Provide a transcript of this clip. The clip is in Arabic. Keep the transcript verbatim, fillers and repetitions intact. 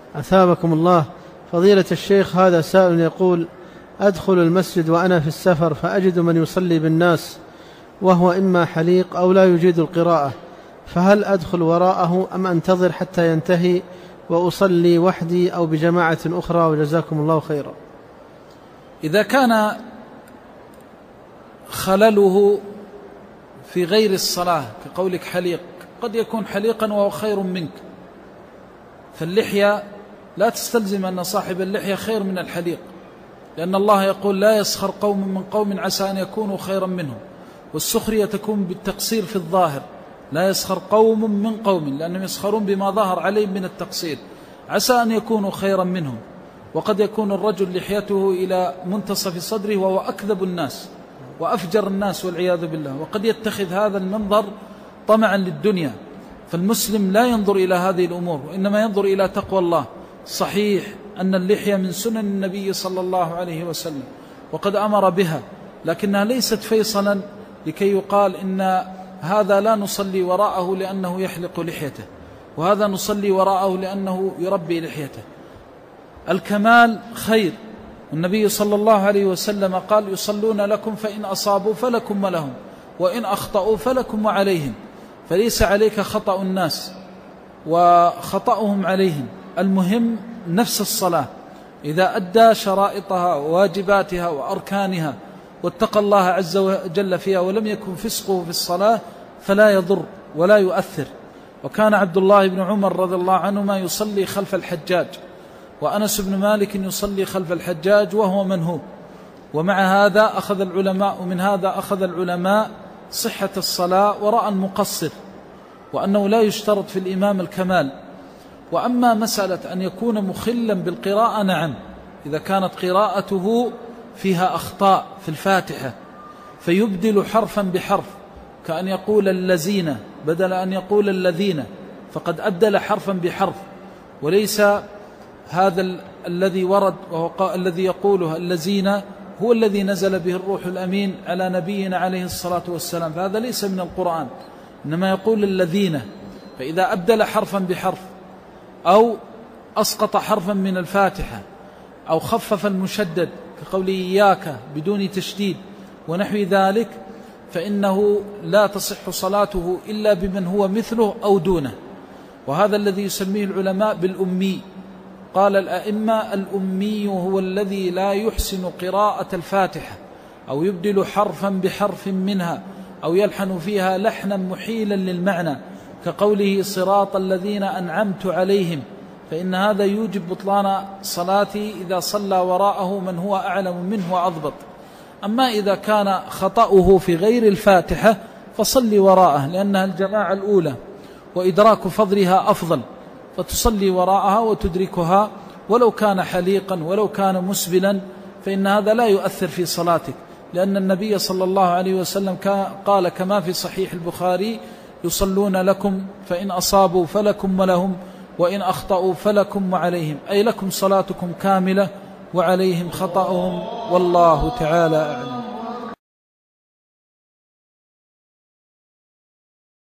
أثابكم الله. فضيلة الشيخ، هذا سائل يقول: أدخل المسجد وأنا في السفر فأجد من يصلي بالناس وهو إما حليق أو لا يجيد القراءة، فهل أدخل وراءه أم أنتظر حتى ينتهي وأصلي وحدي أو بجماعة أخرى؟ وجزاكم الله خيرا. إذا كان خلله في غير الصلاة كقولك حليق، قد يكون حليقا وهو خير منك، فاللحية لا تستلزم أن صاحب اللحية خير من الحليق، لأن الله يقول: لا يسخر قوم من قوم عسى أن يكونوا خيرا منهم. والسخرية تكون بالتقصير في الظاهر، لا يسخر قوم من قوم، لأنهم يسخرون بما ظهر عليهم من التقصير، عسى أن يكونوا خيرا منهم. وقد يكون الرجل لحيته إلى منتصف صدره وهو أكذب الناس وأفجر الناس والعياذ بالله، وقد يتخذ هذا المنظر طمعا للدنيا. فالمسلم لا ينظر إلى هذه الأمور، وإنما ينظر إلى تقوى الله. صحيح أن اللحية من سنن النبي صلى الله عليه وسلم وقد أمر بها، لكنها ليست فيصلا لكي يقال إن هذا لا نصلي وراءه لأنه يحلق لحيته، وهذا نصلي وراءه لأنه يربي لحيته. الكمال خير، النبي صلى الله عليه وسلم قال: يصلون لكم فإن أصابوا فلكم ولهم، وإن أخطأوا فلكم وعليهم. فليس عليك خطأ الناس وخطأهم عليهم، المهم نفس الصلاة إذا أدى شرائطها وواجباتها وأركانها واتقى الله عز وجل فيها ولم يكن فسقه في الصلاة فلا يضر ولا يؤثر. وكان عبد الله بن عمر رضي الله عنهما يصلي خلف الحجاج، وأنس بن مالك يصلي خلف الحجاج وهو منهوب. ومع هذا أخذ العلماء ومن هذا أخذ العلماء صحة الصلاة وراء المقصر، وأنه لا يشترط في الإمام الكمال. وأما مسألة أن يكون مخلا بالقراءة، نعم، إذا كانت قراءته فيها أخطاء في الفاتحة فيبدل حرفا بحرف، كأن يقول الذين بدل أن يقول الذين، فقد أبدل حرفا بحرف. وليس هذا ال الذي ورد وهو الذي يقوله الذين هو الذي نزل به الروح الأمين على نبينا عليه الصلاة والسلام، فهذا ليس من القرآن، إنما يقول الذين. فإذا أبدل حرفا بحرف أو أسقط حرفا من الفاتحة أو خفف المشدد كقول إياك بدون تشديد ونحو ذلك، فإنه لا تصح صلاته إلا بمن هو مثله أو دونه. وهذا الذي يسميه العلماء بالأمي. قال الأئمة: الأمي هو الذي لا يحسن قراءة الفاتحة أو يبدل حرفا بحرف منها أو يلحن فيها لحنا محيلا للمعنى، كقوله صراط الذين أنعمت عليهم، فإن هذا يوجب بطلان صلاته إذا صلى وراءه من هو أعلم منه وأضبط. أما إذا كان خطأه في غير الفاتحة فصلي وراءه، لأنها الجماعة الأولى وإدراك فضلها أفضل، فتصلي وراءها وتدركها ولو كان حليقا ولو كان مسبلا، فإن هذا لا يؤثر في صلاتك، لأن النبي صلى الله عليه وسلم قال كما في صحيح البخاري: يصلون لكم فإن أصابوا فلكم ولهم، وإن أخطأوا فلكم وعليهم، أي لكم صلاتكم كاملة وعليهم خطأهم، والله تعالى أعلم.